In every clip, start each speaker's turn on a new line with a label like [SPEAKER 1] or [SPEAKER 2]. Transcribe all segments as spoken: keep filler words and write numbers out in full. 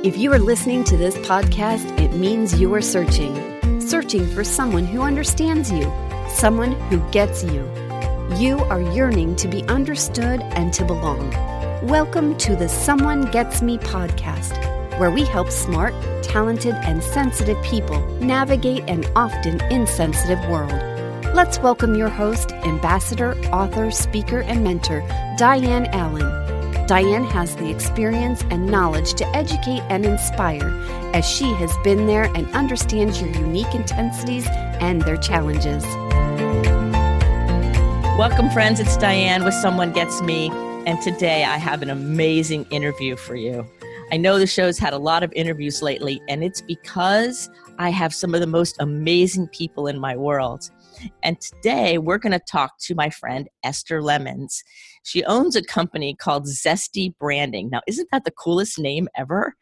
[SPEAKER 1] If you are listening to this podcast, it means you are searching. Searching for someone who understands you, someone who gets you. You are yearning to be understood and to belong. Welcome to the Someone Gets Me podcast, where we help smart, talented, and sensitive people navigate an often insensitive world. Let's welcome your host, ambassador, author, speaker, and mentor, Diane Allen. Diane has the experience and knowledge to educate and inspire, as she has been there and understands your unique intensities and their challenges.
[SPEAKER 2] Welcome, friends. It's Diane with Someone Gets Me, and today I have an amazing interview for you. I know the show's had a lot of interviews lately, and it's because I have some of the most amazing people in my world. And today we're going to talk to my friend Esther Lemons. She owns a company called Zesty Branding. Now, isn't that the coolest name ever?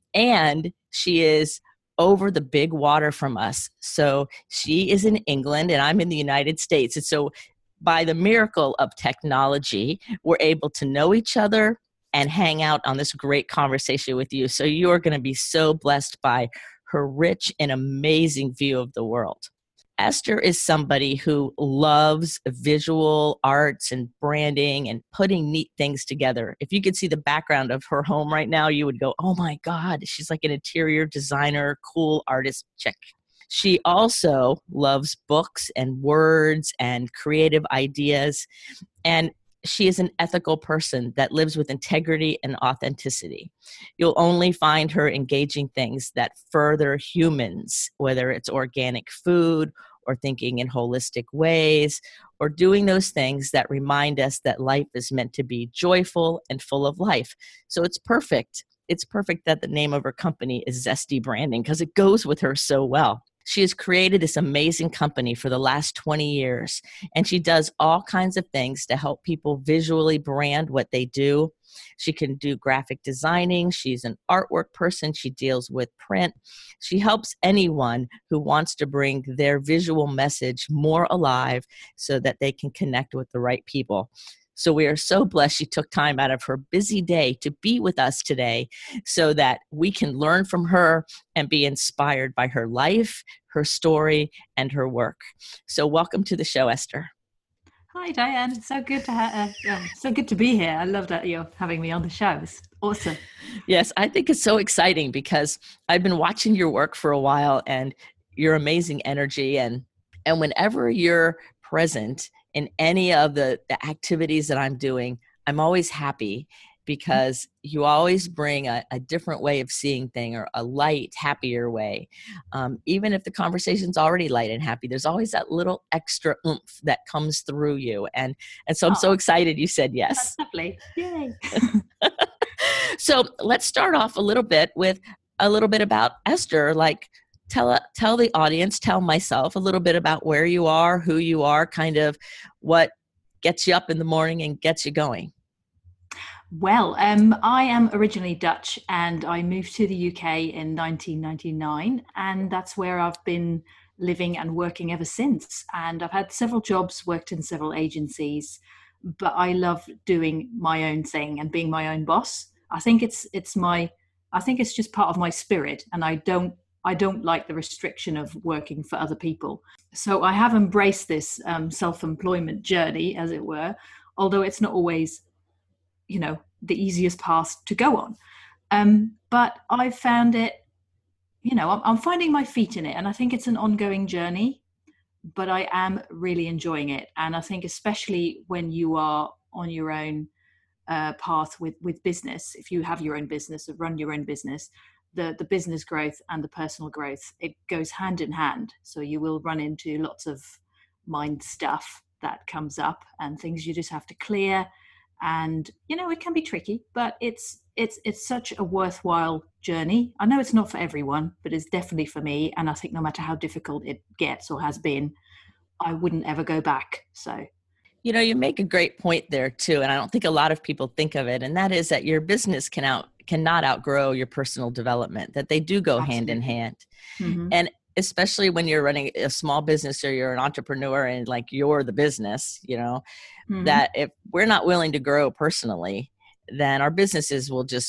[SPEAKER 2] And she is over the big water from us. So she is in England and I'm in the United States. And so by the miracle of technology, we're able to know each other and hang out on this great conversation with you. So you're going to be so blessed by her rich and amazing view of the world. Esther is somebody who loves visual arts and branding and putting neat things together. If you could see the background of her home right now, you would go, oh my God, she's like an interior designer, cool artist chick. She also loves books and words and creative ideas. And she is an ethical person that lives with integrity and authenticity. You'll only find her engaging things that further humans, whether it's organic food or thinking in holistic ways, or doing those things that remind us that life is meant to be joyful and full of life. So it's perfect. It's perfect that the name of her company is Zesty Branding because it goes with her so well. She has created this amazing company for the last twenty years, and she does all kinds of things to help people visually brand what they do. She can do graphic designing. She's an artwork person. She deals with print. She helps anyone who wants to bring their visual message more alive so that they can connect with the right people. So we are so blessed she took time out of her busy day to be with us today so that we can learn from her and be inspired by her life, her story, and her work. So welcome to the show, Esther.
[SPEAKER 3] Hi, Diane. It's so good to ha- uh, um, so good to be here. I love that you're having me on the show. It's awesome.
[SPEAKER 2] Yes, I think it's so exciting because I've been watching your work for a while and your amazing energy. And, and whenever you're present in any of the, the activities that I'm doing, I'm always happy because you always bring a, a different way of seeing things or a light, happier way. Um, even if the conversation's already light and happy, there's always that little extra oomph that comes through you. And, and so I'm oh, so excited you said yes.
[SPEAKER 3] That's lovely. Yay.
[SPEAKER 2] So let's start off a little bit with a little bit about Esther. Like, Tell tell the audience, tell myself a little bit about where you are, who you are, kind of what gets you up in the morning and gets you going.
[SPEAKER 3] Well, um, I am originally Dutch and I moved to the U K in nineteen ninety-nine, and that's where I've been living and working ever since. And I've had several jobs, worked in several agencies, but I love doing my own thing and being my own boss. I think it's it's my I think it's just part of my spirit, and I don't I don't like the restriction of working for other people. So I have embraced this um, self-employment journey, as it were, although it's not always, you know, the easiest path to go on. Um, but I've found it, you know, I'm, I'm finding my feet in it, and I think it's an ongoing journey, but I am really enjoying it. And I think especially when you are on your own uh, path with, with business, if you have your own business or run your own business, the the business growth and the personal growth, it goes hand in hand. So you will run into lots of mind stuff that comes up and things you just have to clear. And, you know, it can be tricky, but it's it's it's such a worthwhile journey. I know it's not for everyone, but it's definitely for me. And I think no matter how difficult it gets or has been, I wouldn't ever go back. So,
[SPEAKER 2] you know, you make a great point there too. And I don't think a lot of people think of it. And that is that your business can out cannot outgrow your personal development, that they do go Absolutely. hand in hand. Mm-hmm. And especially when you're running a small business or you're an entrepreneur and like you're the business, you know, mm-hmm. that if we're not willing to grow personally, then our businesses will just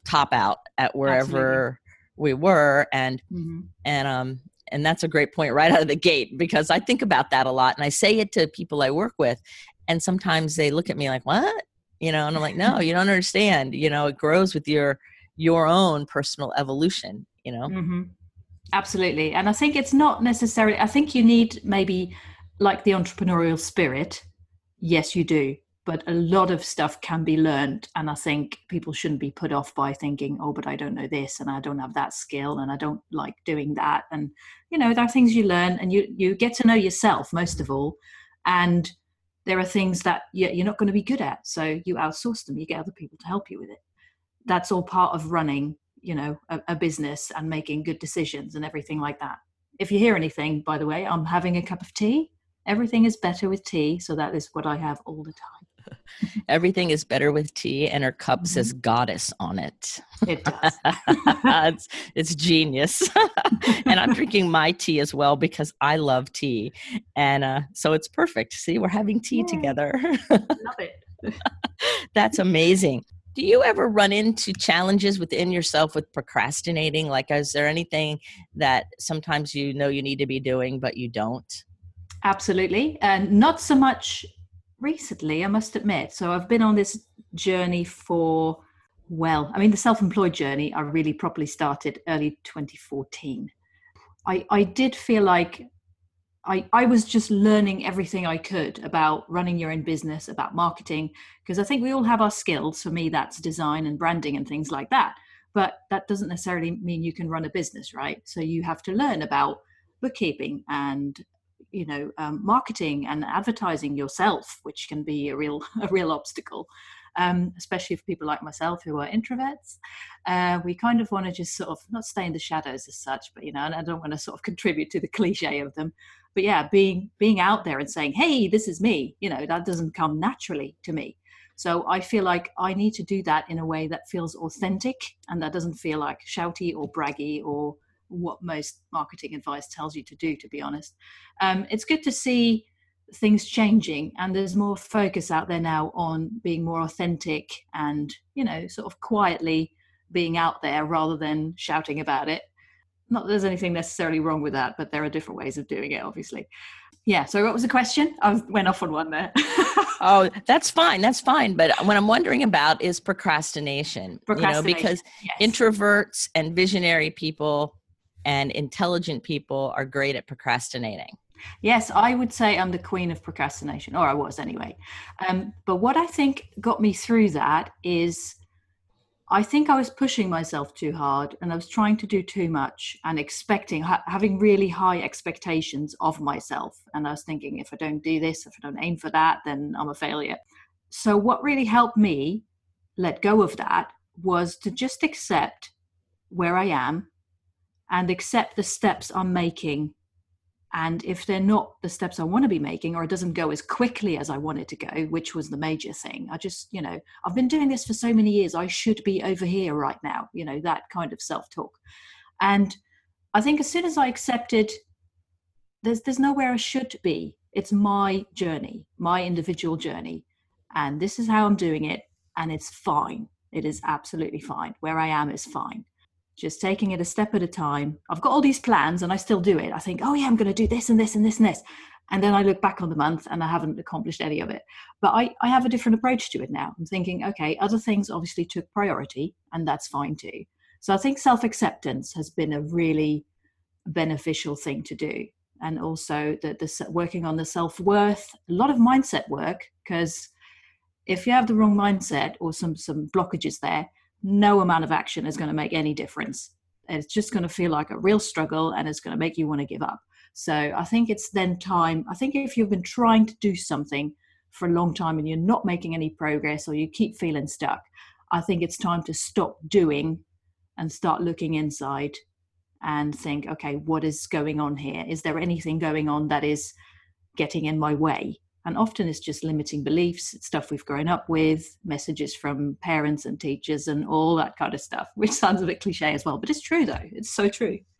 [SPEAKER 2] top out at wherever Absolutely. we were. And, mm-hmm. and, um, and that's a great point right out of the gate, because I think about that a lot and I say it to people I work with, and sometimes they look at me like, what? You know, and I'm like, no, you don't understand. You know, it grows with your, your own personal evolution, you know?
[SPEAKER 3] Mm-hmm. Absolutely. And I think it's not necessarily, I think you need maybe like the entrepreneurial spirit. Yes, you do. But a lot of stuff can be learned. And I think people shouldn't be put off by thinking, oh, but I don't know this and I don't have that skill and I don't like doing that. And, you know, there are things you learn and you, you get to know yourself most of all. And there are things that you're not going to be good at. So you outsource them, you get other people to help you with it. That's all part of running, you know, a, a business and making good decisions and everything like that. If you hear anything, by the way, I'm having a cup of tea. Everything is better with tea. So that is what I have all the time.
[SPEAKER 2] Everything is better with tea, and her cup mm-hmm. says goddess on it.
[SPEAKER 3] It does.
[SPEAKER 2] it's, it's genius. And I'm drinking my tea as well because I love tea. And uh, so it's perfect. See, we're having tea Yay. together.
[SPEAKER 3] Love it.
[SPEAKER 2] That's amazing. Do you ever run into challenges within yourself with procrastinating? Like, is there anything that sometimes you know you need to be doing, but you don't?
[SPEAKER 3] Absolutely. And not so much recently, I must admit. So I've been on this journey for, well, I mean, the self-employed journey, I really properly started early twenty fourteen. I, I did feel like I, I was just learning everything I could about running your own business, about marketing, because I think we all have our skills. For me, that's design and branding and things like that. But that doesn't necessarily mean you can run a business, right? So you have to learn about bookkeeping and you know, um, marketing and advertising yourself, which can be a real, a real obstacle, um, especially for people like myself who are introverts. Uh, we kind of want to just sort of not stay in the shadows as such, but, you know, and I don't want to sort of contribute to the cliche of them. But yeah, being, being out there and saying, hey, this is me, you know, that doesn't come naturally to me. So I feel like I need to do that in a way that feels authentic and that doesn't feel like shouty or braggy or what most marketing advice tells you to do, to be honest. Um, it's good to see things changing, and there's more focus out there now on being more authentic and, you know, sort of quietly being out there rather than shouting about it. Not that there's anything necessarily wrong with that, but there are different ways of doing it, obviously. Yeah. So what was the question? I went off on one there.
[SPEAKER 2] Oh, that's fine. That's fine. But what I'm wondering about is procrastination, procrastination. You know, because yes. introverts and visionary people and intelligent people are great at procrastinating.
[SPEAKER 3] Yes, I would say I'm the queen of procrastination, or I was anyway. Um, but what I think got me through that is I think I was pushing myself too hard and I was trying to do too much and expecting, ha- having really high expectations of myself. And I was thinking, if I don't do this, if I don't aim for that, then I'm a failure. So what really helped me let go of that was to just accept where I am and accept the steps I'm making. And if they're not the steps I want to be making, or it doesn't go as quickly as I want it to go, which was the major thing, I just, you know, I've been doing this for so many years, I should be over here right now, you know, that kind of self-talk. And I think as soon as I accepted there's there's nowhere I should be, it's my journey, my individual journey, and this is how I'm doing it, and it's fine. It is absolutely fine. Where I am is fine. Just taking it a step at a time. I've got all these plans and I still do it. I think, oh yeah, I'm going to do this and this and this and this. And then I look back on the month and I haven't accomplished any of it. But I, I have a different approach to it now. I'm thinking, okay, other things obviously took priority, and that's fine too. So I think self-acceptance has been a really beneficial thing to do. And also the, the working on the self-worth, a lot of mindset work, because if you have the wrong mindset or some, some blockages there, no amount of action is going to make any difference. It's just going to feel like a real struggle, and it's going to make you want to give up. So I think it's then time. I think if you've been trying to do something for a long time and you're not making any progress, or you keep feeling stuck, I think it's time to stop doing and start looking inside and think, okay, what is going on here? Is there anything going on that is getting in my way? And often it's just limiting beliefs, it's stuff we've grown up with, messages from parents and teachers and all that kind of stuff, which sounds a bit cliche as well, but it's true though. It's so true.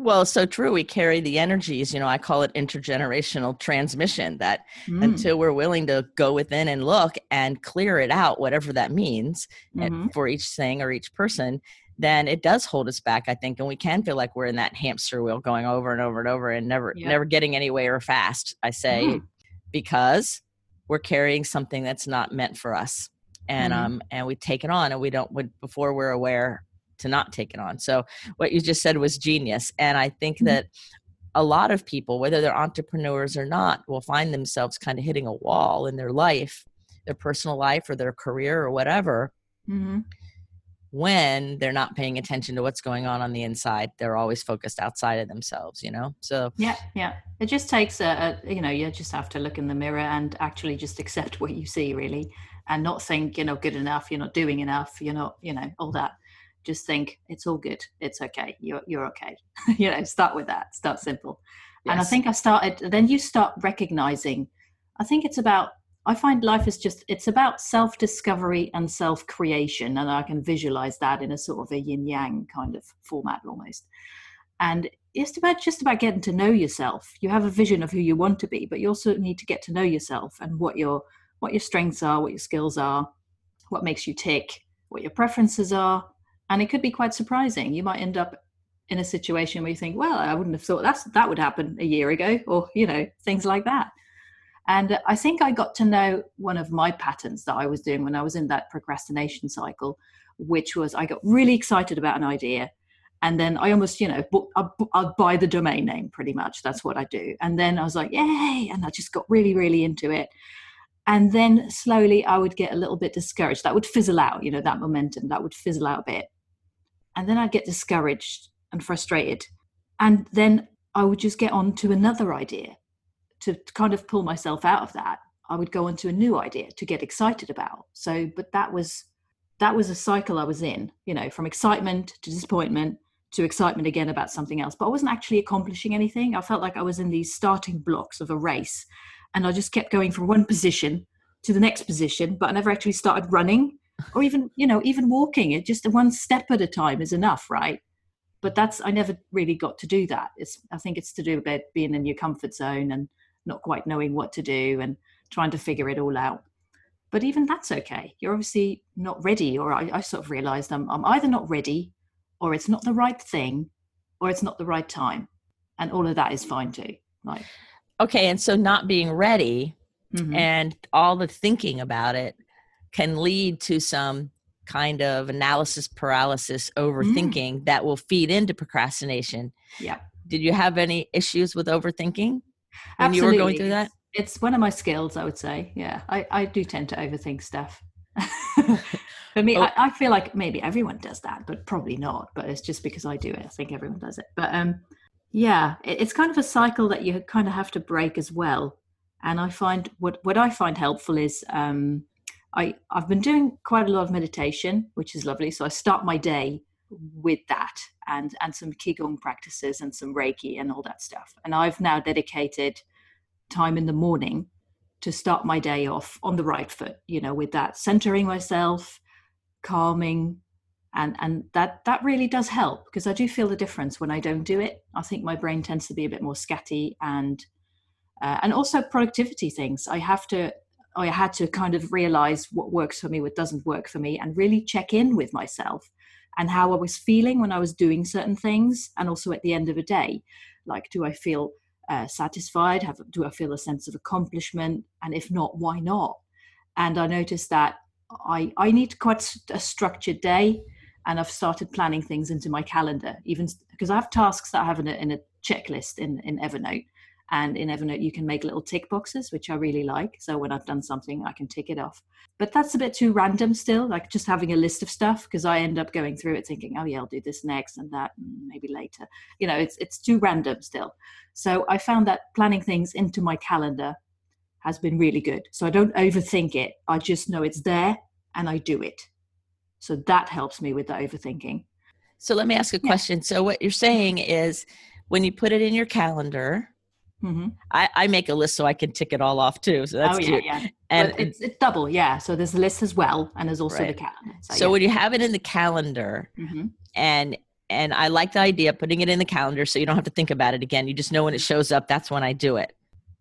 [SPEAKER 2] Well, so true. We carry the energies, you know, I call it intergenerational transmission, that
[SPEAKER 3] Mm.
[SPEAKER 2] until we're willing to go within and look and clear it out, whatever that means
[SPEAKER 3] Mm-hmm.
[SPEAKER 2] for each thing or each person, then it does hold us back, I think. And we can feel like we're in that hamster wheel going over and over and over and never,
[SPEAKER 3] Yeah.
[SPEAKER 2] never getting anywhere fast, I say,
[SPEAKER 3] Mm.
[SPEAKER 2] because we're carrying something that's not meant for us. And,
[SPEAKER 3] Mhm.
[SPEAKER 2] um, and we take it on and we don't, we, before we're aware to not take it on. So what you just said was genius. And I think
[SPEAKER 3] Mhm.
[SPEAKER 2] that a lot of people, whether they're entrepreneurs or not, will find themselves kind of hitting a wall in their life, their personal life or their career or whatever,
[SPEAKER 3] Mm-hmm.
[SPEAKER 2] when they're not paying attention to what's going on on the inside. They're always focused outside of themselves, you know? So
[SPEAKER 3] Yeah, yeah. It just takes a, a, you know, you just have to look in the mirror and actually just accept what you see, really, and not think, you know, good enough, you're not doing enough, you're not, you know, all that. Just think it's all good. It's okay. You're, you're okay. You know, start with that. Start simple. And I
[SPEAKER 2] yes.
[SPEAKER 3] think I started, then you start recognizing, I think it's about, I find life is just, it's about self-discovery and self-creation. And I can visualize that in a sort of a yin yang kind of format almost. And it's about just about getting to know yourself. You have a vision of who you want to be, but you also need to get to know yourself and what your, what your strengths are, what your skills are, what makes you tick, what your preferences are. And it could be quite surprising. You might end up in a situation where you think, well, I wouldn't have thought that's, that would happen a year ago, or, you know, things like that. And I think I got to know one of my patterns that I was doing when I was in that procrastination cycle, which was I got really excited about an idea. And then I almost, you know, I'll, I'll buy the domain name pretty much. That's what I do. And then I was like, yay. And I just got really, really into it. And then slowly I would get a little bit discouraged. That would fizzle out, you know, that momentum, that would fizzle out a bit. And then I'd get discouraged and frustrated. And then I would just get on to another idea to kind of pull myself out of that. I would go on to a new idea to get excited about. So, but that was, that was a cycle I was in, you know, from excitement to disappointment to excitement again about something else. But I wasn't actually accomplishing anything. I felt like I was in these starting blocks of a race. And I just kept going from one position to the next position, but I never actually started running or even, you know, even walking. It just one step at a time is enough, right? But that's, I never really got to do that. It's, I think it's to do with being in your comfort zone and not quite knowing what to do and trying to figure it all out. But even that's okay. You're obviously not ready, or I, I sort of realized I'm, I'm either not ready, or it's not the right thing, or it's not the right time. And all of that is fine too. Like,
[SPEAKER 2] okay. And so not being ready
[SPEAKER 3] mm-hmm.
[SPEAKER 2] and all the thinking about it can lead to some kind of analysis paralysis, overthinking mm. that will feed into procrastination.
[SPEAKER 3] Yeah.
[SPEAKER 2] Did you have any issues with overthinking when
[SPEAKER 3] Absolutely.
[SPEAKER 2] you were going through that?
[SPEAKER 3] It's, it's one of my skills, I would say. Yeah. I, I do tend to overthink stuff. For me, oh. I, I feel like maybe everyone does that, but probably not. But it's just because I do it. I think everyone does it. But um, yeah, it, it's kind of a cycle that you kind of have to break as well. And I find what, what I find helpful is um, I, I've been doing quite a lot of meditation, which is lovely. So I start my day with that and, and some Qigong practices and some Reiki and all that stuff. And I've now dedicated time in the morning to start my day off on the right foot, you know, with that, centering myself, calming. And, and that, that really does help, because I do feel the difference when I don't do it. I think my brain tends to be a bit more scatty, and, uh, and also productivity things. I have to, I had to kind of realize what works for me, what doesn't work for me, and really check in with myself and how I was feeling when I was doing certain things. And also at the end of a day, like, do I feel uh, satisfied? Have, do I feel a sense of accomplishment? And if not, why not? And I noticed that I, I need quite a structured day, and I've started planning things into my calendar, even because I have tasks that I have in a, in a checklist in, in Evernote. And in Evernote, you can make little tick boxes, which I really like. So when I've done something, I can tick it off. But that's a bit too random still, like just having a list of stuff, because I end up going through it thinking, oh yeah, I'll do this next and that, and maybe later. You know, it's it's too random still. So I found that planning things into my calendar has been really good. So I don't overthink it. I just know it's there and I do it. So that helps me with the overthinking.
[SPEAKER 2] So let me ask a question. Yeah. So what you're saying is, when you put it in your calendar, mm-hmm. I, I make a list so I can tick it all off too. So that's
[SPEAKER 3] oh, yeah,
[SPEAKER 2] cute.
[SPEAKER 3] Yeah.
[SPEAKER 2] And
[SPEAKER 3] but it's, it's double. Yeah. So there's a list as well. And there's also right. the calendar.
[SPEAKER 2] So, so
[SPEAKER 3] yeah.
[SPEAKER 2] when you have it in the calendar mm-hmm. and, And I like the idea of putting it in the calendar so you don't have to think about it again. You just know when it shows up, that's when I do it.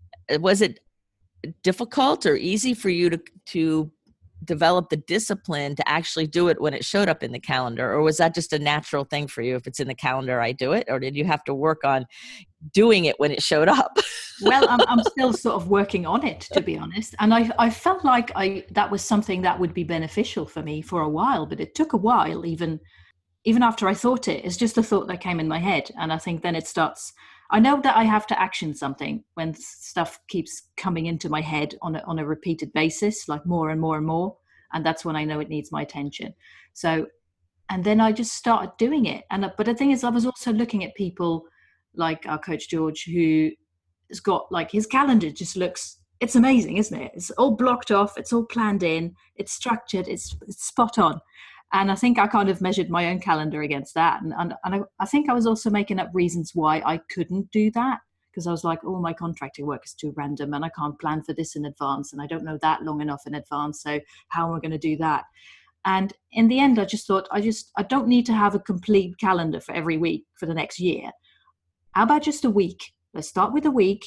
[SPEAKER 2] Was it difficult or easy for you to, to develop the discipline to actually do it when it showed up in the calendar? Or was that just a natural thing for you? If it's in the calendar, I do it. Or did you have to work on doing it when it showed up?
[SPEAKER 3] Well, I'm, I'm still sort of working on it, to be honest. And I, I felt like I that was something that would be beneficial for me for a while, but it took a while, even even after I thought it. It's just a thought that came in my head. And I think then it starts, I know that I have to action something when stuff keeps coming into my head on a, on a repeated basis, like more and more and more. And that's when I know it needs my attention. So, and then I just started doing it. And, but the thing is, I was also looking at people like our coach, George, who has got like his calendar just looks, it's amazing, isn't it? It's all blocked off. It's all planned in. It's structured. It's, it's spot on. And I think I kind of measured my own calendar against that. And, and, and I, I think I was also making up reasons why I couldn't do that. Because I was like, oh, my contracting work is too random and I can't plan for this in advance. And I don't know that long enough in advance. So how am I going to do that? And in the end, I just thought, I just, I don't need to have a complete calendar for every week for the next year. How about just a week? Let's start with a week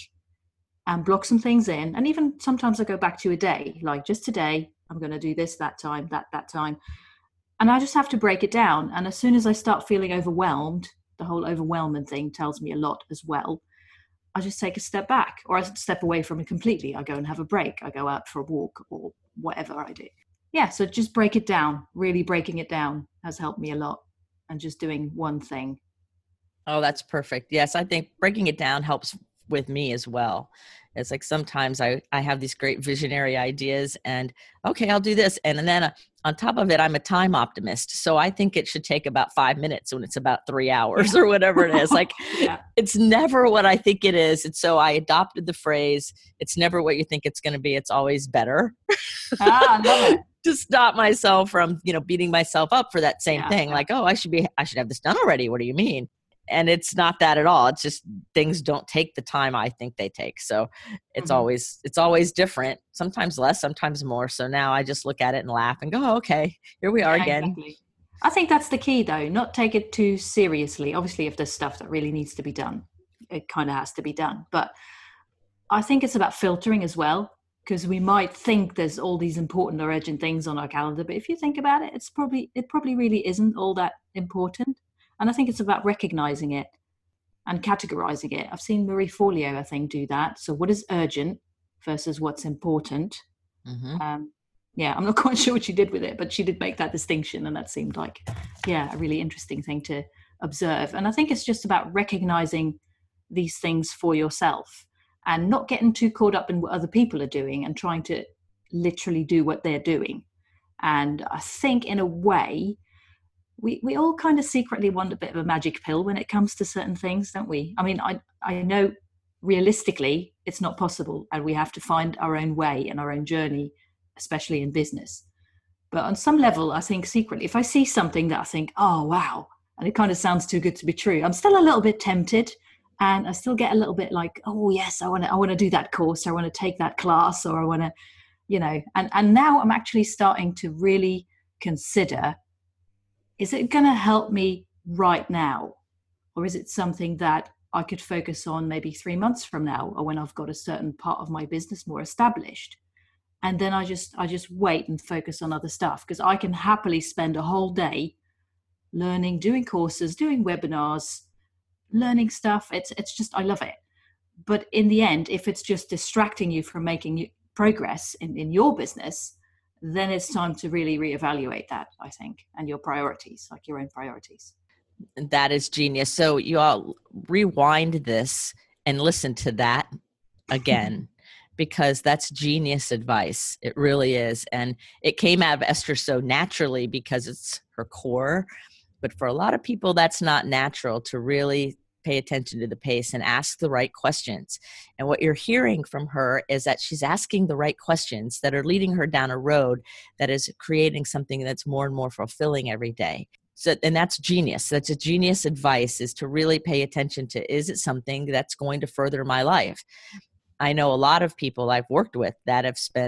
[SPEAKER 3] and block some things in. And even sometimes I go back to a day, like just today, I'm going to do this, that time, that, that time. And I just have to break it down. And as soon as I start feeling overwhelmed, the whole overwhelming thing tells me a lot as well. I just take a step back, or I step away from it completely. I go and have a break. I go out for a walk or whatever I do. Yeah, so just break it down. Really breaking it down has helped me a lot, and just doing one thing.
[SPEAKER 2] Oh, that's perfect. Yes, I think breaking it down helps with me as well. It's like sometimes I, I have these great visionary ideas and, okay, I'll do this. And then uh, on top of it, I'm a time optimist. So I think it should take about five minutes when it's about three hours or whatever it is. Like yeah. It's never what I think it is. And so I adopted the phrase, it's never what you think it's going to be. It's always better.
[SPEAKER 3] Ah, I love it.
[SPEAKER 2] To stop myself from, you know, beating myself up for that same
[SPEAKER 3] yeah,
[SPEAKER 2] thing.
[SPEAKER 3] Yeah.
[SPEAKER 2] Like, oh, I should be, I should have this done already. What do you mean? And it's not that at all. It's just things don't take the time I think they take. So it's mm-hmm. always, it's always different, sometimes less, sometimes more. So now I just look at it and laugh and go, oh, okay, here we are yeah, again.
[SPEAKER 3] Exactly. I think that's the key though, not take it too seriously. Obviously, if there's stuff that really needs to be done, it kind of has to be done. But I think it's about filtering as well, because we might think there's all these important or urgent things on our calendar. But if you think about it, it's probably, it probably really isn't all that important. And I think it's about recognizing it and categorizing it. I've seen Marie Forleo, I think, do that. So what is urgent versus what's important? Mm-hmm. Um, yeah, I'm not quite sure what she did with it, but she did make that distinction. And that seemed like, yeah, a really interesting thing to observe. And I think it's just about recognizing these things for yourself and not getting too caught up in what other people are doing and trying to literally do what they're doing. And I think in a way, We we all kind of secretly want a bit of a magic pill when it comes to certain things, don't we? I mean, I, I know realistically it's not possible and we have to find our own way and our own journey, especially in business. But on some level, I think secretly, if I see something that I think, oh, wow, and it kind of sounds too good to be true, I'm still a little bit tempted and I still get a little bit like, oh, yes, I want to I want to do that course. I want to take that class or I want to, you know, and, and now I'm actually starting to really consider, is it going to help me right now? Or is it something that I could focus on maybe three months from now or when I've got a certain part of my business more established? And then I just I just wait and focus on other stuff, because I can happily spend a whole day learning, doing courses, doing webinars, learning stuff. It's it's just, I love it. But in the end, if it's just distracting you from making progress in, in your business, then it's time to really reevaluate that, I think, and your priorities, like your own priorities.
[SPEAKER 2] That is genius. So you all rewind this and listen to that again, because that's genius advice. It really is. And it came out of Esther so naturally because it's her core. But for a lot of people, that's not natural to really pay attention to the pace and ask the right questions. And what you're hearing from her is that she's asking the right questions that are leading her down a road that is creating something that's more and more fulfilling every day. So, and that's genius. That's a genius advice, is to really pay attention to, is it something that's going to further my life? I know a lot of people I've worked with that have spent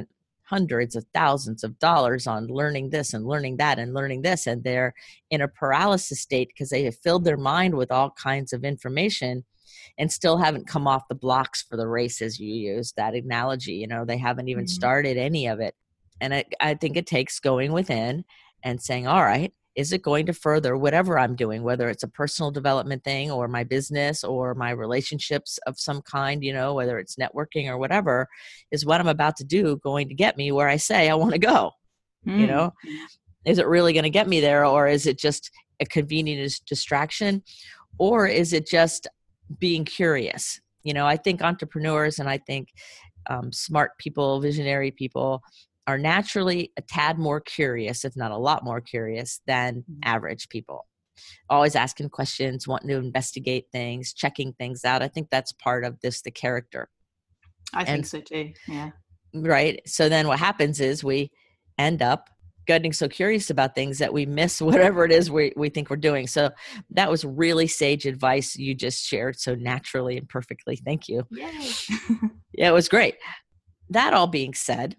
[SPEAKER 2] hundreds of thousands of dollars on learning this and learning that and learning this. And they're in a paralysis state because they have filled their mind with all kinds of information and still haven't come off the blocks for the race, as you use that analogy. You know, they haven't even
[SPEAKER 3] Mm-hmm.
[SPEAKER 2] started any of it. And it, I think it takes going within and saying, all right, is it going to further whatever I'm doing, whether it's a personal development thing or my business or my relationships of some kind, you know, whether it's networking or whatever, is what I'm about to do going to get me where I say I want to go?
[SPEAKER 3] Mm-hmm.
[SPEAKER 2] You know, is it really going to get me there, or is it just a convenient distraction, or is it just being curious? You know, I think entrepreneurs and I think um, smart people, visionary people are naturally a tad more curious, if not a lot more curious than
[SPEAKER 3] Mm-hmm.
[SPEAKER 2] average people. Always asking questions, wanting to investigate things, checking things out. I think that's part of this, the character.
[SPEAKER 3] I think
[SPEAKER 2] And-
[SPEAKER 3] so too. Yeah.
[SPEAKER 2] Right. So then what happens is we end up getting so curious about things that we miss whatever it is we, we think we're doing. So that was really sage advice you just shared so naturally and perfectly. Thank you.
[SPEAKER 3] Yay.
[SPEAKER 2] Yeah, it was great. That all being said,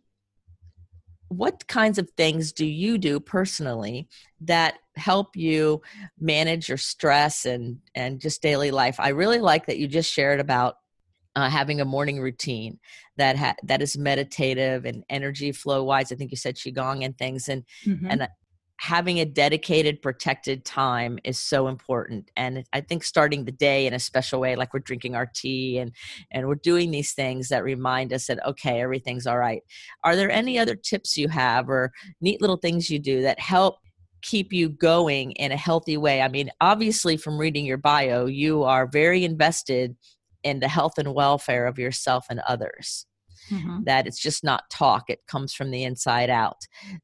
[SPEAKER 2] what kinds of things do you do personally that help you manage your stress and, and just daily life? I really like that you just shared about uh, having a morning routine that ha- that is meditative and energy flow wise. I think you said Qigong and things, and
[SPEAKER 3] Mhm.
[SPEAKER 2] and having a dedicated, protected time is so important. And I think starting the day in a special way, like we're drinking our tea and, and we're doing these things that remind us that, okay, everything's all right. Are there any other tips you have or neat little things you do that help keep you going in a healthy way? I mean, obviously from reading your bio, you are very invested in the health and welfare of yourself and others.
[SPEAKER 3] Mhm.
[SPEAKER 2] That it's just not talk. It comes from the inside out.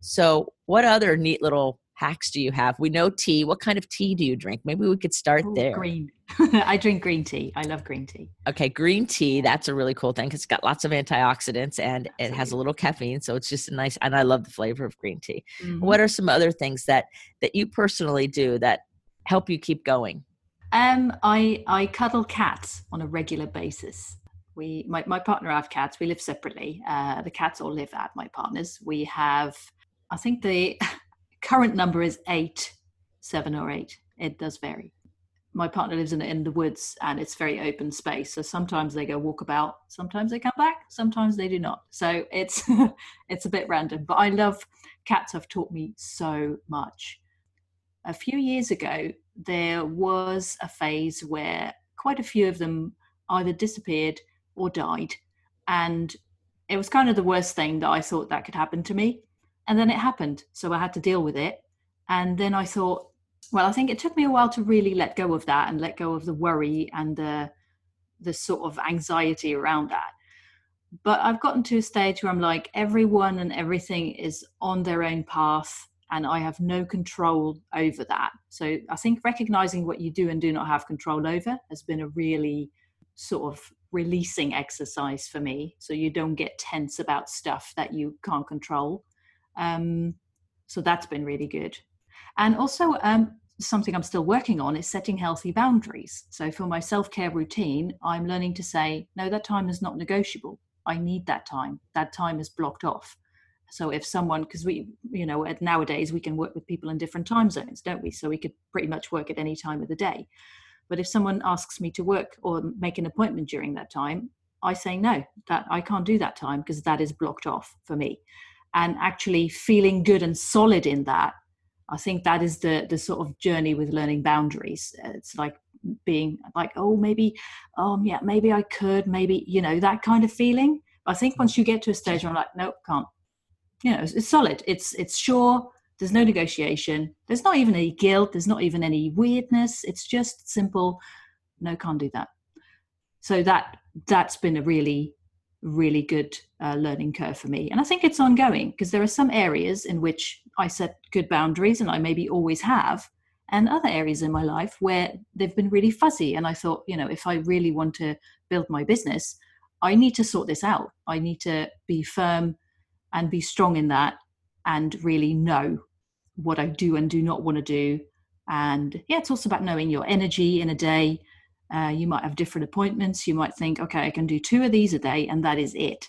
[SPEAKER 2] So what other neat little hacks do you have? We know tea. What kind of tea do you drink? Maybe we could start
[SPEAKER 3] Ooh,
[SPEAKER 2] there.
[SPEAKER 3] green. I drink green tea. I love green tea.
[SPEAKER 2] Okay, green tea. That's a really cool thing because it's got lots of antioxidants and it has a
[SPEAKER 3] Absolutely.
[SPEAKER 2] little caffeine. So it's just a nice, and I love the flavor of green tea.
[SPEAKER 3] Mhm.
[SPEAKER 2] What are some other things that, that you personally do that help you keep going?
[SPEAKER 3] Um, I I cuddle cats on a regular basis. We, my, my partner, I have cats. We live separately. Uh, the cats all live at my partner's. We have, I think the current number is eight, seven or eight. It does vary. My partner lives in in the woods and it's very open space. So sometimes they go walk about, sometimes they come back, sometimes they do not. So it's it's a bit random. But I love cats. Have taught me so much. A few years ago, there was a phase where quite a few of them either disappeared or died. And it was kind of the worst thing that I thought that could happen to me. And then it happened. So I had to deal with it. And then I thought, well, I think it took me a while to really let go of that and let go of the worry and the, the sort of anxiety around that. But I've gotten to a stage where I'm like, everyone and everything is on their own path and I have no control over that. So I think recognizing what you do and do not have control over has been a really sort of releasing exercise for me, so you don't get tense about stuff that you can't control. Um, so that's been really good. And also um, something I'm still working on is setting healthy boundaries. So for my self-care routine, I'm learning to say, no, that time is not negotiable. I need that time. That time is blocked off. So if someone, because we, you know, nowadays we can work with people in different time zones, don't we? So we could pretty much work at any time of the day. But if someone asks me to work or make an appointment during that time, I say, no, that I can't do that time because that is blocked off for me. And actually feeling good and solid in that, I think that is the the sort of journey with learning boundaries. It's like being like, oh, maybe, um, yeah, maybe I could, maybe, you know, that kind of feeling. I think once you get to a stage where I'm like, nope, can't, you know, it's, it's solid. It's, it's sure. There's no negotiation. There's not even any guilt. There's not even any weirdness. It's just simple. No, can't do that. So that, that's been a really, really good uh, learning curve for me. And I think it's ongoing because there are some areas in which I set good boundaries and I maybe always have, and other areas in my life where they've been really fuzzy. And I thought, you know, if I really want to build my business, I need to sort this out. I need to be firm and be strong in that and really know what I do and do not want to do. And yeah, it's also about knowing your energy in a day. Uh, you might have different appointments. You might think, okay, I can do two of these a day and that is it.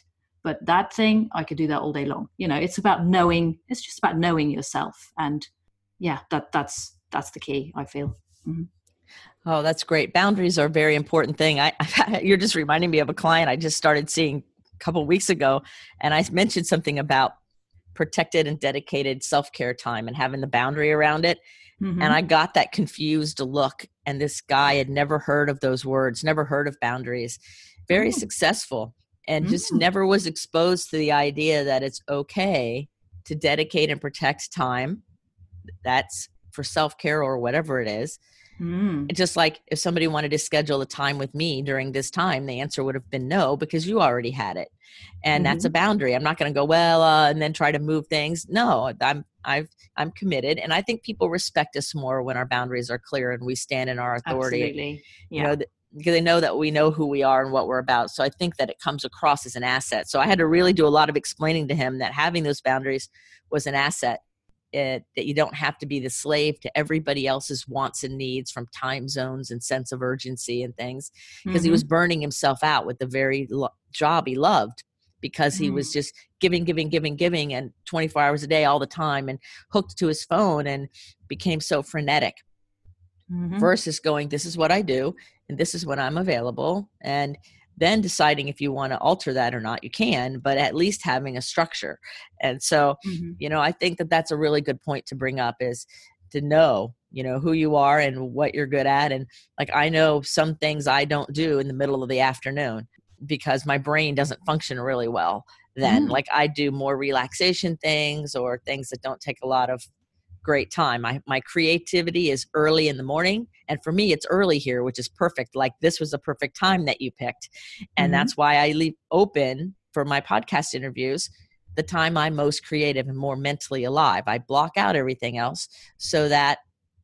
[SPEAKER 3] But that thing, I could do that all day long. You know, it's about knowing, it's just about knowing yourself. And yeah, that that's, that's the key, I feel. Mm-hmm.
[SPEAKER 2] Oh, that's great. Boundaries are a very important thing. I, you're just reminding me of a client I just started seeing a couple of weeks ago. And I mentioned something about protected and dedicated self-care time and having the boundary around it. Mm-hmm. And I got that confused look. And this guy had never heard of those words, never heard of boundaries, very mm. successful, and mm. just never was exposed to the idea that it's okay to dedicate and protect time. That's for self-care or whatever it is. Mm. Just like if somebody wanted to schedule a time with me during this time, the answer would have been no, because you already had it. And mm-hmm. that's a boundary. I'm not going to go, well, uh, and then try to move things. No, I'm, I've, I'm committed. And I think people respect us more when our boundaries are clear and we stand in our authority.
[SPEAKER 3] Absolutely. Yeah.
[SPEAKER 2] You know, th- because they know that we know who we are and what we're about. So I think that it comes across as an asset. So I had to really do a lot of explaining to him that having those boundaries was an asset. It, that you don't have to be the slave to everybody else's wants and needs from time zones and sense of urgency and things, because mm-hmm. he was burning himself out with the very lo- job he loved, because he mm. was just giving, giving, giving, giving, and twenty-four hours a day all the time, and hooked to his phone and became so frenetic. Mm-hmm. Versus going, this is what I do and this is when I'm available, and then deciding if you want to alter that or not, you can, but at least having a structure. And so, mm-hmm. you know, I think that that's a really good point to bring up, is to know, you know, who you are and what you're good at. And like, I know some things I don't do in the middle of the afternoon because my brain doesn't function really well then. Mm-hmm. Like I do more relaxation things or things that don't take a lot of great time. My my creativity is early in the morning. And for me, it's early here, which is perfect. Like this was a perfect time that you picked. And mm-hmm. that's why I leave open for my podcast interviews the time I'm most creative and more mentally alive. I block out everything else so that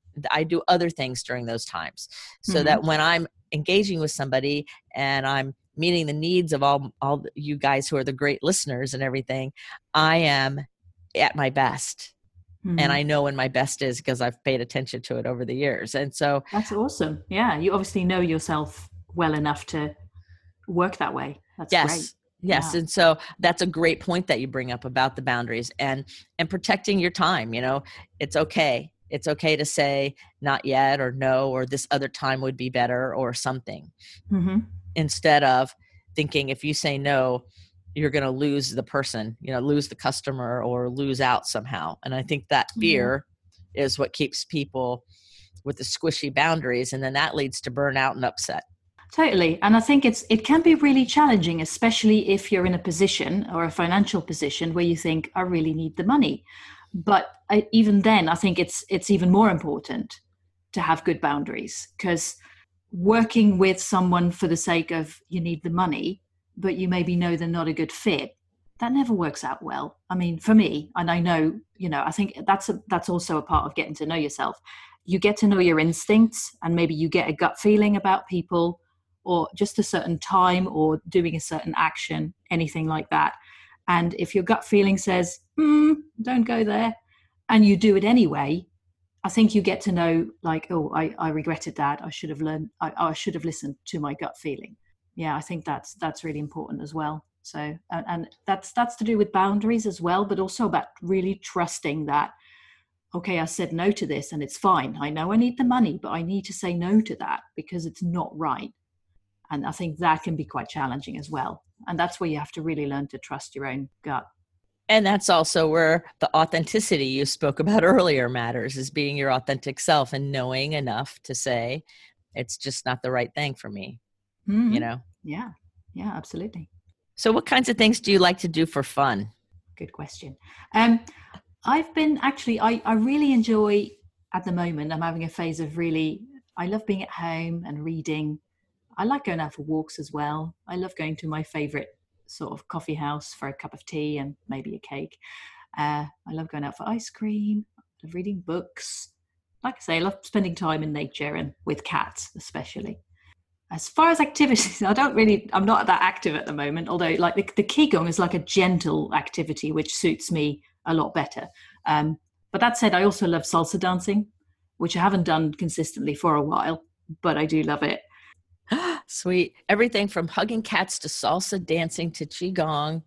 [SPEAKER 2] I do other things during those times. So mm-hmm. that when I'm engaging with somebody and I'm meeting the needs of all, all you guys who are the great listeners and everything, I am at my best. Mm-hmm. And I know when my best is because I've paid attention to it over the years. And so
[SPEAKER 3] that's awesome. Yeah. You obviously know yourself well enough to work that way. That's
[SPEAKER 2] yes.
[SPEAKER 3] great.
[SPEAKER 2] Yes. Yeah. And so that's a great point that you bring up about the boundaries and, and protecting your time. You know, it's okay. It's okay to say not yet or no, or this other time would be better or something, mm-hmm. instead of thinking if you say no, you're going to lose the person, you know, lose the customer or lose out somehow. And I think that fear mm-hmm. is what keeps people with the squishy boundaries. And then that leads to burnout and upset.
[SPEAKER 3] Totally. And I think it's it can be really challenging, especially if you're in a position or a financial position where you think, I really need the money. But I, even then, I think it's it's even more important to have good boundaries, because working with someone for the sake of you need the money, but you maybe know they're not a good fit, that never works out well. I mean, for me, and I know, you know, I think that's a, that's also a part of getting to know yourself. You get to know your instincts, and maybe you get a gut feeling about people, or just a certain time, or doing a certain action, anything like that. And if your gut feeling says, hmm, don't go there, and you do it anyway, I think you get to know, like, oh, I, I regretted that. I should have learned, I, I should have listened to my gut feeling. Yeah, I think that's that's really important as well. So, and, and that's that's to do with boundaries as well, but also about really trusting that, okay, I said no to this and it's fine. I know I need the money, but I need to say no to that because it's not right. And I think that can be quite challenging as well. And that's where you have to really learn to trust your own gut.
[SPEAKER 2] And that's also where the authenticity you spoke about earlier matters, is being your authentic self and knowing enough to say, it's just not the right thing for me, mm-hmm. you know?
[SPEAKER 3] Yeah. Yeah, absolutely.
[SPEAKER 2] So what kinds of things do you like to do for fun?
[SPEAKER 3] Good question. Um, I've been actually, I, I really enjoy at the moment, I'm having a phase of really, I love being at home and reading. I like going out for walks as well. I love going to my favorite sort of coffee house for a cup of tea and maybe a cake. Uh, I love going out for ice cream. I love reading books. Like I say, I love spending time in nature and with cats, especially. As far as activities, I don't really, I'm not that active at the moment, although like the, the Qigong is like a gentle activity, which suits me a lot better. Um, but that said, I also love salsa dancing, which I haven't done consistently for a while, but I do love it.
[SPEAKER 2] Sweet. Everything from hugging cats to salsa dancing to Qigong.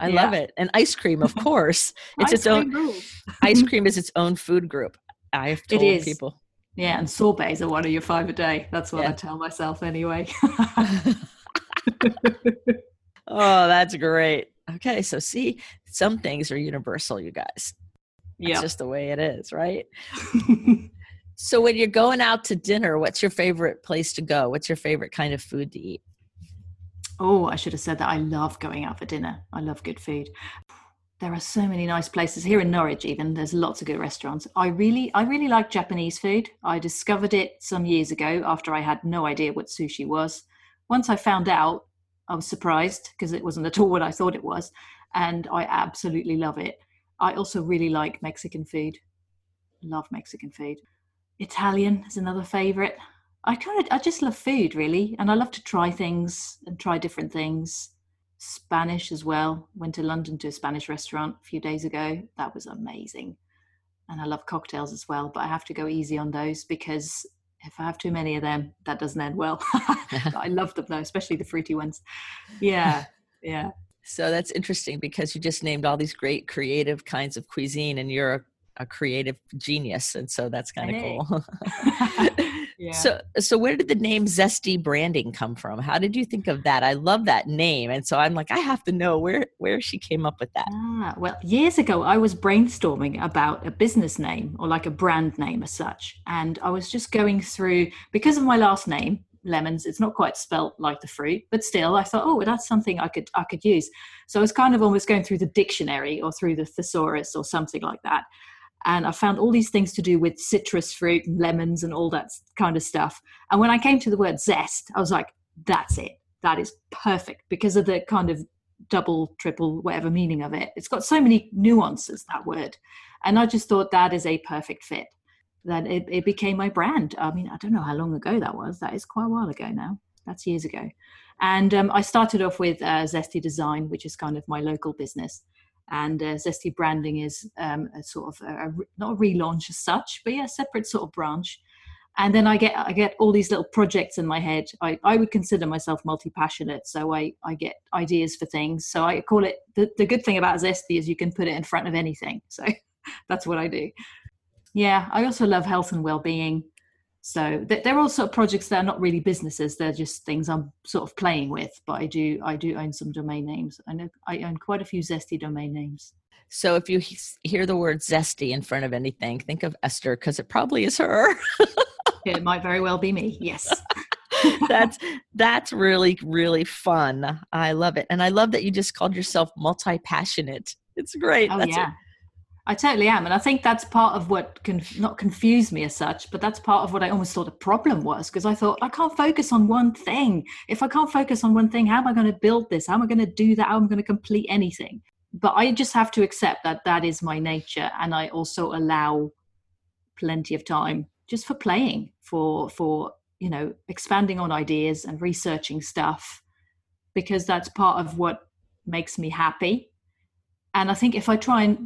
[SPEAKER 2] I
[SPEAKER 3] Yeah.
[SPEAKER 2] love it. And ice cream, of course. It's
[SPEAKER 3] Ice
[SPEAKER 2] its own,
[SPEAKER 3] cream rules.
[SPEAKER 2] ice cream is its own food group. I've
[SPEAKER 3] It
[SPEAKER 2] told
[SPEAKER 3] is.
[SPEAKER 2] people.
[SPEAKER 3] Yeah, and sorbets are one of your five a day. That's what
[SPEAKER 2] Yeah.
[SPEAKER 3] I tell myself anyway.
[SPEAKER 2] Oh, that's great. Okay, so see, some things are universal, you guys. That's
[SPEAKER 3] Yeah.
[SPEAKER 2] just the way it is, right? So when you're going out to dinner, what's your favorite place to go? What's your favorite kind of food to eat?
[SPEAKER 3] Oh, I should have said that. I love going out for dinner. I love good food. There are so many nice places here in Norwich. Even there's lots of good restaurants. I really, I really like Japanese food. I discovered it some years ago after I had no idea what sushi was. Once I found out, I was surprised because it wasn't at all what I thought it was, and I absolutely love it. I also really like Mexican food. Love Mexican food. Italian is another favorite. I kind of, I just love food really, and I love to try things and try different things. Spanish as well. Went to London to a Spanish restaurant a few days ago. That was amazing. And I love cocktails as well, but I have to go easy on those because if I have too many of them, that doesn't end well. I love them though, especially the fruity ones. Yeah, yeah.
[SPEAKER 2] So that's interesting because you just named all these great creative kinds of cuisine and you're a, a creative genius. And so that's kind of
[SPEAKER 3] Hey.
[SPEAKER 2] cool.
[SPEAKER 3] Yeah.
[SPEAKER 2] So, so where did the name Zesty Branding come from? How did you think of that? I love that name. And so I'm like, I have to know where, where she came up with that.
[SPEAKER 3] Ah, well, years ago, I was brainstorming about a business name or like a brand name as such. And I was just going through, because of my last name, Lemons, it's not quite spelt like the fruit, but still I thought, oh, that's something I could, I could use. So I was kind of almost going through the dictionary or through the thesaurus or something like that. And I found all these things to do with citrus fruit and lemons and all that kind of stuff. And when I came to the word zest, I was like, that's it. That is perfect because of the kind of double, triple, whatever meaning of it. It's got so many nuances, that word. And I just thought that is a perfect fit. That it, it became my brand. I mean, I don't know how long ago that was. That is quite a while ago now. That's years ago. And um, I started off with uh, Zesty Design, which is kind of my local business. And uh, Zesty Branding is um, a sort of a, a, not a relaunch as such, but yeah, a separate sort of branch. And then I get I get all these little projects in my head. I, I would consider myself multi-passionate, so I, I get ideas for things. So I call it, the, the good thing about Zesty is you can put it in front of anything. So that's what I do. Yeah, I also love health and well-being. So they're all sort of projects that are not really businesses. They're just things I'm sort of playing with. But I do I do own some domain names. I know I own quite a few Zesty domain names.
[SPEAKER 2] So if you he- hear the word zesty in front of anything, think of Esther because it probably is her.
[SPEAKER 3] It might very well be me. Yes.
[SPEAKER 2] that's that's really, really fun. I love it. And I love that you just called yourself multi-passionate. It's great.
[SPEAKER 3] Oh,
[SPEAKER 2] that's
[SPEAKER 3] yeah.
[SPEAKER 2] it.
[SPEAKER 3] I totally am. And I think that's part of what can not confuse me as such, but that's part of what I almost thought the problem was, because I thought I can't focus on one thing. If I can't focus on one thing, how am I going to build this? How am I going to do that? How am I going to complete anything? But I just have to accept that that is my nature. And I also allow plenty of time just for playing, for, for, you know, expanding on ideas and researching stuff, because that's part of what makes me happy. And I think if I try and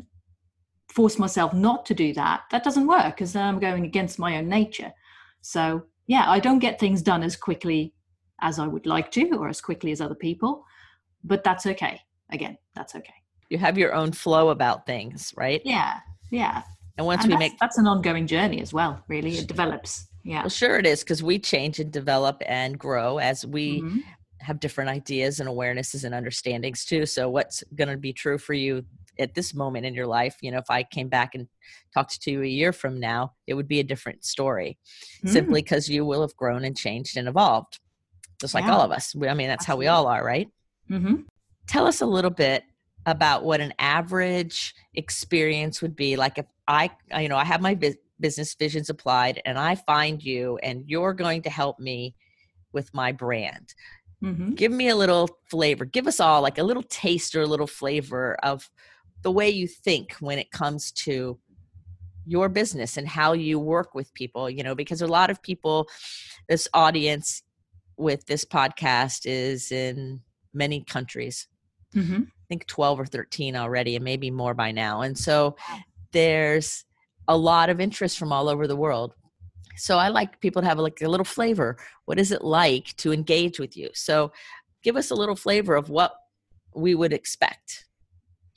[SPEAKER 3] force myself not to do that, that doesn't work, because then I'm going against my own nature. So yeah, I don't get things done as quickly as I would like to, or as quickly as other people, but that's okay. Again, that's okay.
[SPEAKER 2] You have your own flow about things, right?
[SPEAKER 3] Yeah. Yeah.
[SPEAKER 2] And once
[SPEAKER 3] And
[SPEAKER 2] we
[SPEAKER 3] that's,
[SPEAKER 2] make,
[SPEAKER 3] that's an ongoing journey as well, really. It develops. Yeah.
[SPEAKER 2] well, sure it is, because we change and develop and grow as we
[SPEAKER 3] Mhm.
[SPEAKER 2] have different ideas and awarenesses and understandings too. So what's going to be true for you at this moment in your life, you know, if I came back and talked to you a year from now, it would be a different story,
[SPEAKER 3] Mm.
[SPEAKER 2] simply because you will have grown and changed and evolved, just like
[SPEAKER 3] Yeah.
[SPEAKER 2] all of us. We, I mean, that's
[SPEAKER 3] Absolutely.
[SPEAKER 2] how we all are, right?
[SPEAKER 3] Mm-hmm.
[SPEAKER 2] Tell us a little bit about what an average experience would be like if I, you know, I have my bu- business Visions Applied and I find you and you're going to help me with my brand.
[SPEAKER 3] Mm-hmm.
[SPEAKER 2] Give me a little flavor. Give us all like a little taste or a little flavor of the way you think when it comes to your business and how you work with people, you know, because a lot of people, this audience with this podcast is in many countries.
[SPEAKER 3] Mm-hmm.
[SPEAKER 2] I think twelve or thirteen already, and maybe more by now. And so there's a lot of interest from all over the world. So I like people to have like a little flavor. What is it like to engage with you? So give us a little flavor of what we would expect.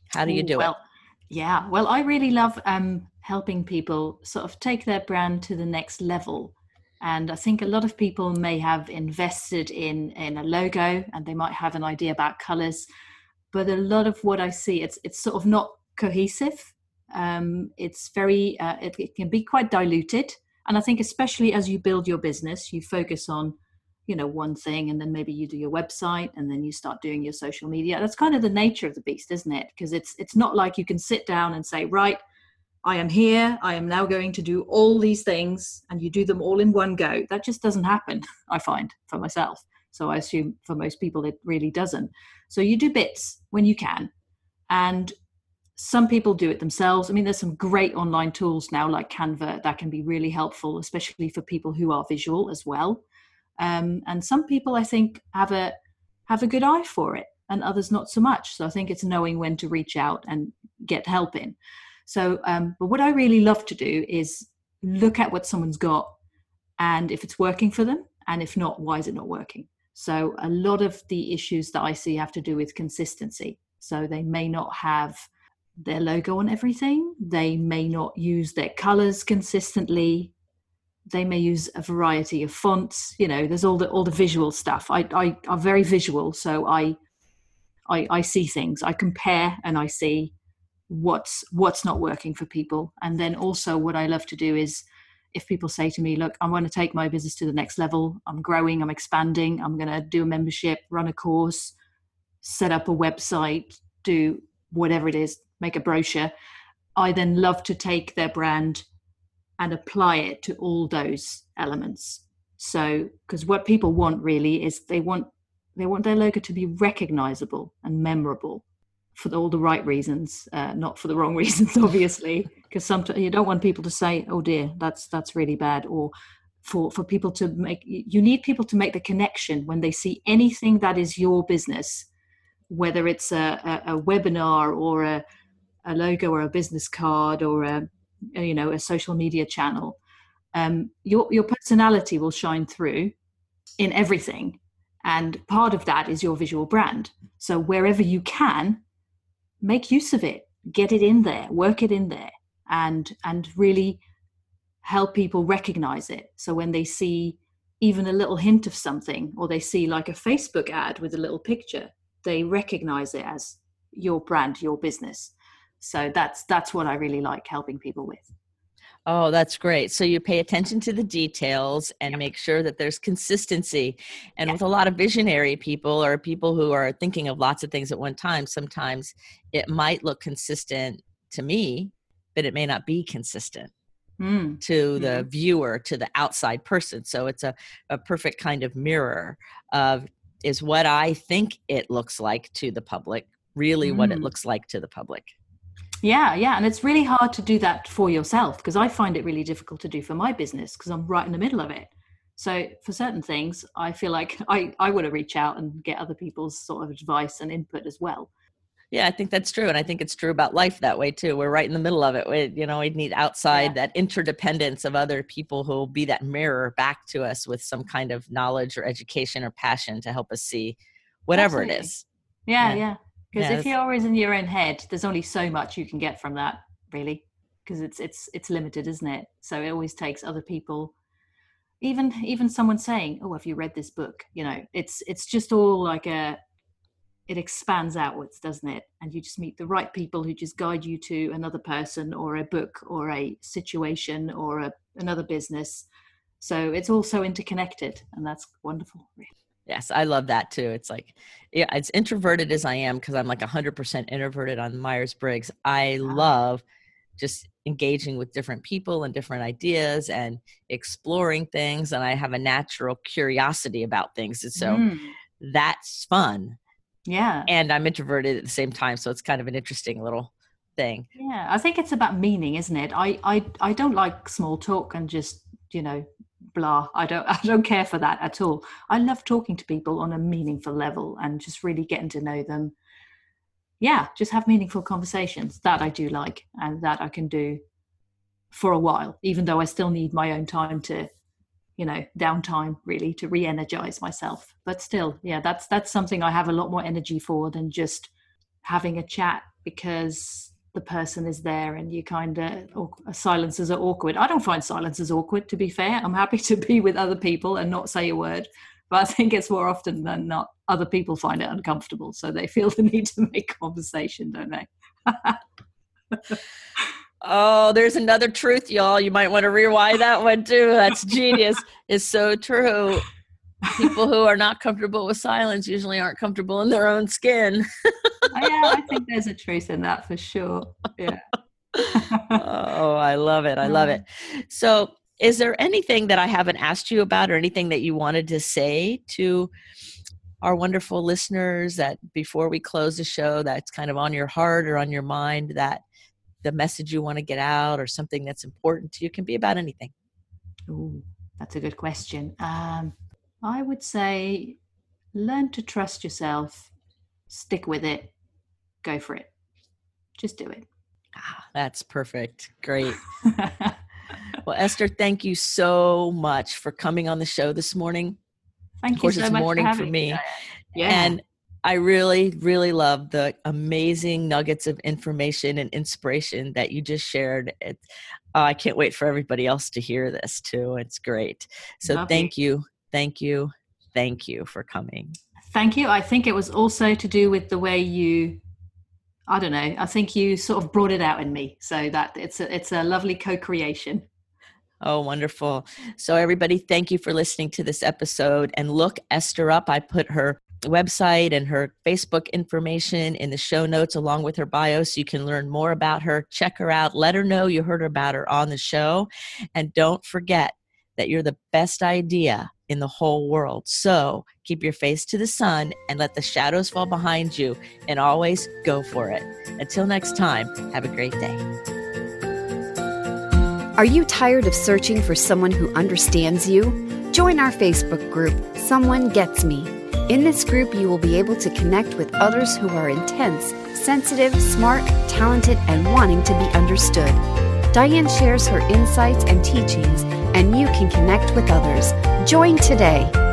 [SPEAKER 2] How do you do
[SPEAKER 3] well,
[SPEAKER 2] it?
[SPEAKER 3] Yeah, well, I really love um, helping people sort of take their brand to the next level. And I think a lot of people may have invested in in a logo, and they might have an idea about colors, but a lot of what I see, it's it's sort of not cohesive. Um, it's very, uh, it, it can be quite diluted. And I think especially as you build your business, you focus on, you know, one thing, and then maybe you do your website, and then you start doing your social media. That's kind of the nature of the beast, isn't it? Because it's it's not like you can sit down and say, right, I am here, I am now going to do all these things, and you do them all in one go. That just doesn't happen, I find, for myself. So I assume for most people it really doesn't. So you do bits when you can, and some people do it themselves. I mean, there's some great online tools now like Canva that can be really helpful, especially for people who are visual as well. Um, and some people, I think, have a have a good eye for it, and others not so much. So I think it's knowing when to reach out and get help in. So, um, but what I really love to do is look at what someone's got, and if it's working for them, and if not, why is it not working? So a lot of the issues that I see have to do with consistency. So they may not have their logo on everything. They may not use their colors consistently. They may use a variety of fonts. You know, there's all the all the visual stuff. I I are very visual, so I I I see things. I compare and I see what's what's not working for people. And then also what I love to do is, if people say to me, look, I want to take my business to the next level. I'm growing, I'm expanding, I'm going to do a membership, run a course, set up a website, do whatever it is, make a brochure. I then love to take their brand and apply it to all those elements. So, because what people want really is they want they want their logo to be recognizable and memorable for all the right reasons, uh, not for the wrong reasons, obviously, because sometimes you don't want people to say, oh dear, that's that's really bad, or for for people to make, you need people to make the connection when they see anything that is your business, whether it's a, a, a webinar or a, a logo or a business card or a, you know, a social media channel. Um, your your personality will shine through in everything, and part of that is your visual brand. So wherever you can, make use of it, get it in there, work it in there, and and really help people recognize it. So when they see even a little hint of something, or they see like a Facebook ad with a little picture, they recognize it as your brand, your business. So that's that's what I really like helping people with.
[SPEAKER 2] Oh, that's great. So you pay attention to the details and yep. make sure that there's consistency. And yep. with a lot of visionary people or people who are thinking of lots of things at one time, sometimes it might look consistent to me, but it may not be consistent mm. to the mm. viewer, to the outside person. So it's a, a perfect kind of mirror of, is what I think it looks like to the public really mm. what it looks like to the public?
[SPEAKER 3] Yeah, yeah. And it's really hard to do that for yourself, because I find it really difficult to do for my business because I'm right in the middle of it. So for certain things, I feel like I, I want to reach out and get other people's sort of advice and input as well.
[SPEAKER 2] Yeah, I think that's true. And I think it's true about life that way too. We're right in the middle of it. We, you know, we need outside yeah. that interdependence of other people who will be that mirror back to us with some kind of knowledge or education or passion to help us see whatever Absolutely. It is.
[SPEAKER 3] Yeah, yeah. Because yeah, if you're always in your own head, there's only so much you can get from that, really, because it's it's it's limited, isn't it? So it always takes other people, even even someone saying, "Oh, have you read this book?" You know, it's it's just all like a, it expands outwards, doesn't it? And you just meet the right people who just guide you to another person or a book or a situation or a, another business. So it's all so interconnected, and that's wonderful, really.
[SPEAKER 2] Yes, I love that too. It's like, yeah, as introverted as I am, because I'm like one hundred percent introverted on Myers-Briggs, I wow. love just engaging with different people and different ideas and exploring things. And I have a natural curiosity about things. And so mm. that's fun.
[SPEAKER 3] Yeah.
[SPEAKER 2] And I'm introverted at the same time. So it's kind of an interesting little thing.
[SPEAKER 3] Yeah, I think it's about meaning, isn't it? I, I, I don't like small talk and just, you know, blah. I don't I don't care for that at all. I love talking to people on a meaningful level and just really getting to know them. Yeah, just have meaningful conversations. That I do like, and that I can do for a while, even though I still need my own time to, you know, downtime really to re-energize myself. But still, yeah, that's that's something I have a lot more energy for than just having a chat because the person is there and you kind of, silences are awkward. I don't find silences awkward, to be fair. I'm happy to be with other people and not say a word. But I think it's more often than not, other people find it uncomfortable. So they feel the need to make conversation, don't they?
[SPEAKER 2] Oh, there's another truth, y'all. You might want to rewind that one too. That's genius. It's so true. People who are not comfortable with silence usually aren't comfortable in their own skin.
[SPEAKER 3] Oh, yeah, I think there's a truth in that for sure. Yeah.
[SPEAKER 2] Oh, I love it. I love it. So is there anything that I haven't asked you about or anything that you wanted to say to our wonderful listeners that before we close the show that's kind of on your heart or on your mind, that the message you want to get out or something that's important to you? Can be about anything.
[SPEAKER 3] Ooh, that's a good question. Um, I would say learn to trust yourself, stick with it, go for it. Just do it.
[SPEAKER 2] Ah, that's perfect. Great. Well, Esther, thank you so much for coming on the show this morning.
[SPEAKER 3] Thank
[SPEAKER 2] of course,
[SPEAKER 3] you so
[SPEAKER 2] it's
[SPEAKER 3] much
[SPEAKER 2] morning
[SPEAKER 3] for,
[SPEAKER 2] for me.
[SPEAKER 3] me. Yeah.
[SPEAKER 2] And I really, really love the amazing nuggets of information and inspiration that you just shared. It, oh, I can't wait for everybody else to hear this too. It's great. So
[SPEAKER 3] love
[SPEAKER 2] thank
[SPEAKER 3] you.
[SPEAKER 2] you. Thank you. Thank you for coming.
[SPEAKER 3] Thank you. I think it was also to do with the way you, I don't know, I think you sort of brought it out in me. So that it's a, it's a lovely co-creation.
[SPEAKER 2] Oh, wonderful. So everybody, thank you for listening to this episode, and look Esther up. I put her website and her Facebook information in the show notes along with her bio so you can learn more about her. Check her out. Let her know you heard about her on the show. And don't forget that you're the best idea in the whole world. So keep your face to the sun and let the shadows fall behind you, and always go for it. Until next time, have a great day.
[SPEAKER 1] Are you tired of searching for someone who understands you? Join our Facebook group, Someone Gets Me. In this group, you will be able to connect with others who are intense, sensitive, smart, talented, and wanting to be understood. Diane shares her insights and teachings, and you can connect with others. Join today.